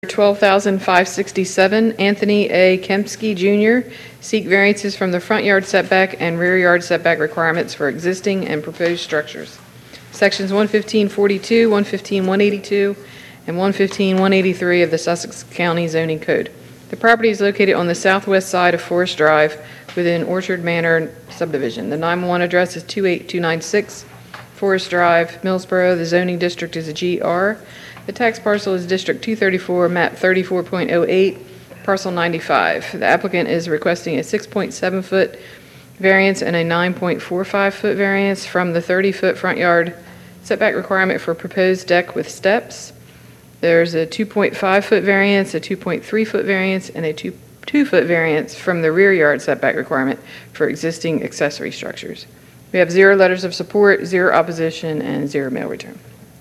12,567, Anthony A. Kempsky Jr., seek variances from the front yard setback and rear yard setback requirements for existing and proposed structures. Sections 115.42, 115.182, and 115.183 of the Sussex County Zoning Code. The property is located on the southwest side of Forest Drive within Orchard Manor subdivision. The 911 address is 28296 Forest Drive, Millsboro. The zoning district is a GR. The tax parcel is District 234, map 34.08, parcel 95. The applicant is requesting a 6.7-foot variance and a 9.45-foot variance from the 30-foot front yard setback requirement for proposed deck with steps. There's a 2.5-foot variance, a 2.3-foot variance, and a 2-foot variance from the rear yard setback requirement for existing accessory structures. We have 0 letters of support, 0 opposition, and 0 mail return.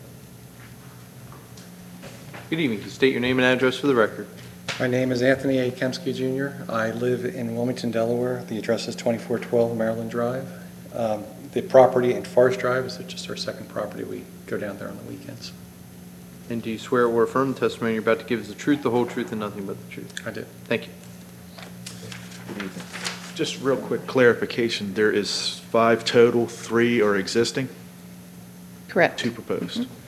Good evening. Can you state your name and address for the record? My name is Anthony A. Kempsky Jr. I live in Wilmington, Delaware. The address is 2412 Maryland Drive. The property in Forest Drive is just our second property. We go down there on the weekends. And do you swear or affirm the testimony you're about to give is the truth, the whole truth, and nothing but the truth? I do. Thank you. Good evening. Just real quick clarification, there is 5 total, 3 are existing, Correct. 2 proposed. Mm-hmm.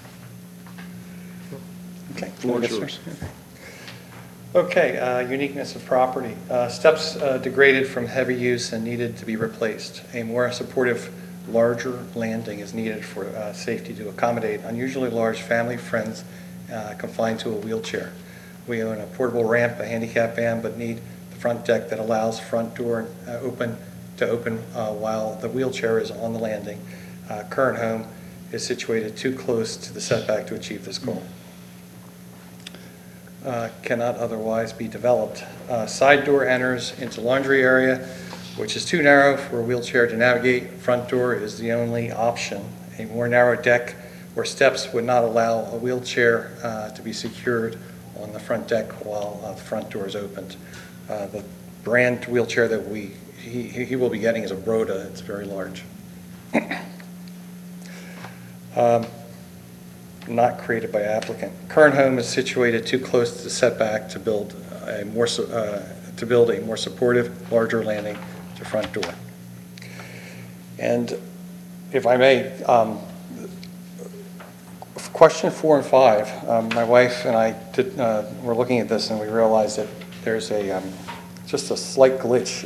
Okay. Floor is yours. Okay, uniqueness of property. Steps degraded from heavy use and needed to be replaced. A more supportive, larger landing is needed for safety to accommodate unusually large family friends confined to a wheelchair. We own a portable ramp, a handicap van, but need the front deck that allows front door open while the wheelchair is on the landing. Current home is situated too close to the setback to achieve this goal. Cannot otherwise be developed. Side door enters into laundry area, which is too narrow for a wheelchair to navigate. Front door is the only option. A more narrow deck or steps would not allow a wheelchair to be secured on the front deck while the front door is opened. The brand wheelchair that he will be getting is a Broda. It's very large. Not created by applicant. Current home is situated too close to the setback to build a more supportive, larger landing to front door. And if I may, question 4 and 5. My wife and I were looking at this, and we realized that there's just a slight glitch.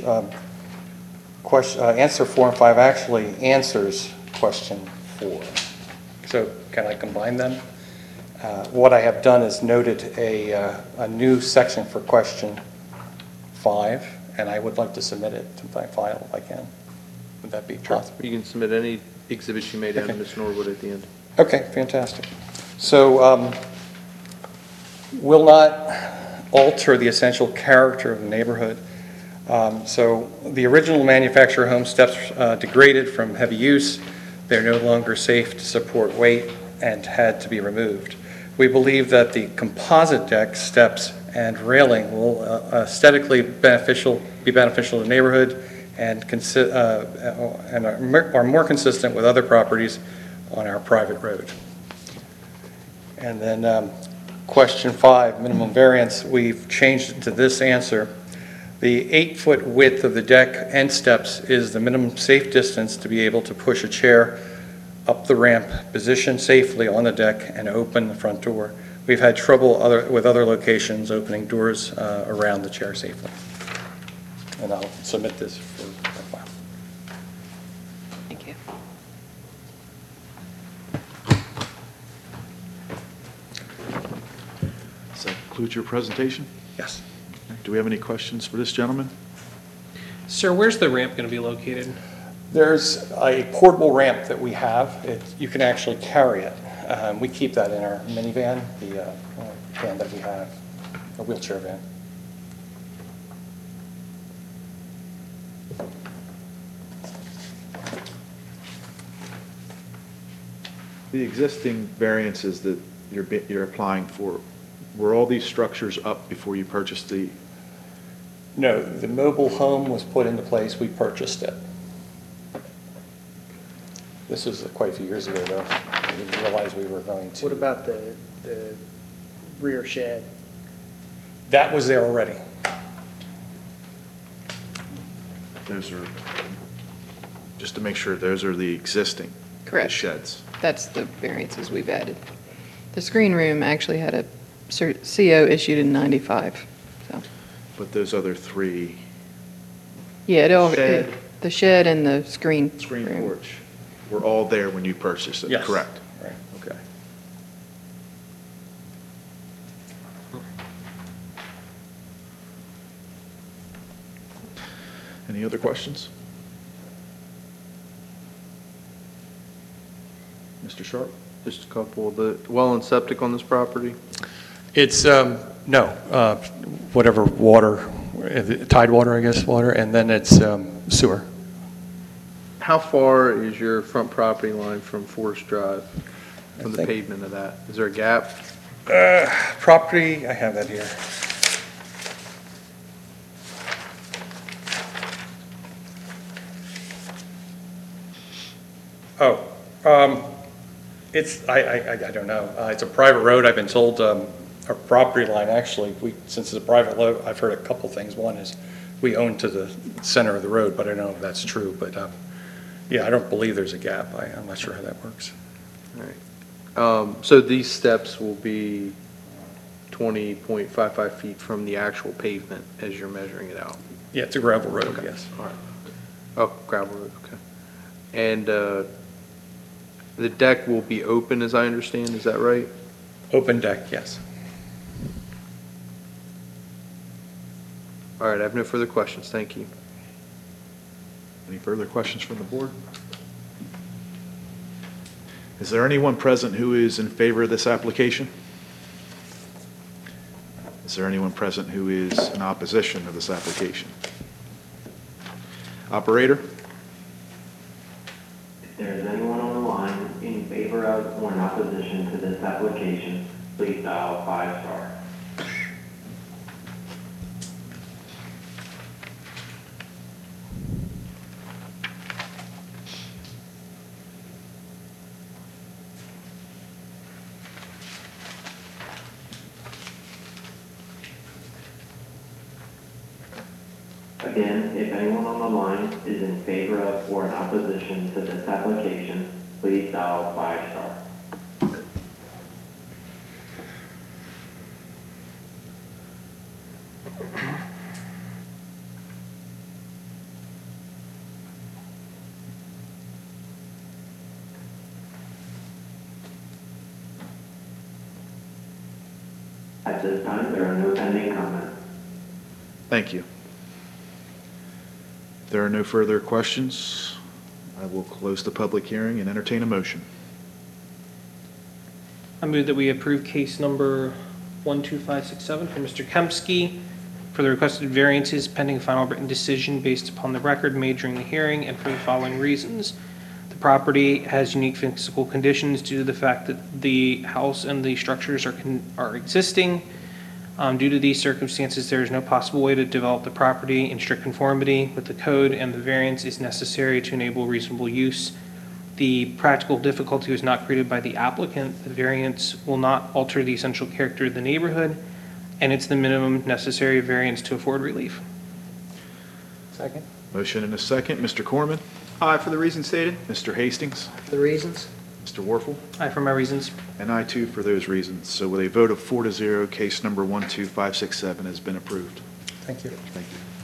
Answer 4 and 5 actually answers question 4. So can I combine them? What I have done is noted a new section for question 5, and I would like to submit it to my file if I can. Would that be possible? You can submit any exhibits you may down to Okay. Ms. Norwood at the end. Okay, fantastic. So will not alter the essential character of the neighborhood. So the original manufactured home steps degraded from heavy use. They're no longer safe to support weight and had to be removed. We believe that the composite deck, steps, and railing will aesthetically be beneficial to the neighborhood and are more consistent with other properties on our private road. And then question 5, minimum variance, we've changed it to this answer. The 8-foot width of the deck and steps is the minimum safe distance to be able to push a chair up the ramp, position safely on the deck, and open the front door. We've had trouble with other locations opening doors around the chair safely. And I'll submit this for my file. Thank you. Does that conclude your presentation? Yes. Do we have any questions for this gentleman? Sir, where's the ramp going to be located? There's a portable ramp that we have. You can actually carry it. We keep that in our minivan, the van that we have, a wheelchair van. The existing variances that you're applying for, were all these structures up before you purchased the? No, the mobile home was put into place. We purchased it. This was quite a few years ago, though. We didn't realize we were going to. What about the rear shed? That was there already. Those are, just to make sure, those are the existing Correct. sheds. That's the variances we've added. The screen room actually had a CO issued in 95, so. But those other three, Yeah, Shed. the shed and the screen screen room. porch, were all there when you purchased it, Yes. correct? Right. Okay. Any other questions? Mr. Sharp? Just a couple. The well and septic on this property? It's, no, whatever water, tide water, I guess, water, and then it's sewer. How far is your front property line from Forest Drive, from I the think- pavement of that? Is there a gap? Property, I have that here. Oh, it's, I don't know. It's a private road. I've been told, our property line, actually, since it's a private road, I've heard a couple things. One is we own to the center of the road, but I don't know if that's true. But, yeah, I don't believe there's a gap. I'm not sure how that works. All right. So these steps will be 20.55 feet from the actual pavement as you're measuring it out? Yeah, it's a gravel road, yes. All right. Oh, gravel road, okay. And the deck will be open, as I understand, is that right? Open deck, yes. All right, I have no further questions, thank you. Any further questions from the board? Is there anyone present who is in favor of this application? Is there anyone present who is in opposition to this application? Operator? If there is anyone on the line in favor of or in opposition to this application, please dial 5-star. Again, if anyone on the line is in favor of or in opposition to this application, please dial 5-star. At this time, there are no pending comments. Thank you. If there are no further questions, I will close the public hearing and entertain a motion. I move that we approve case number 12567 for Mr. Kempsky for the requested variances pending final written decision based upon the record made during the hearing and for the following reasons. The property has unique physical conditions due to the fact that the house and the structures are existing. Due to these circumstances, there is no possible way to develop the property in strict conformity with the code, and the variance is necessary to enable reasonable use. The practical difficulty was not created by the applicant. The variance will not alter the essential character of the neighborhood, and it's the minimum necessary variance to afford relief. Second. Motion and a second. Mr. Corman? Aye, for the reasons stated. Mr. Hastings? For the reasons. Mr. Warfel? Aye, for my reasons. And I too for those reasons. So with a vote of 4-0, case number 12567 has been approved. Thank you. Thank you.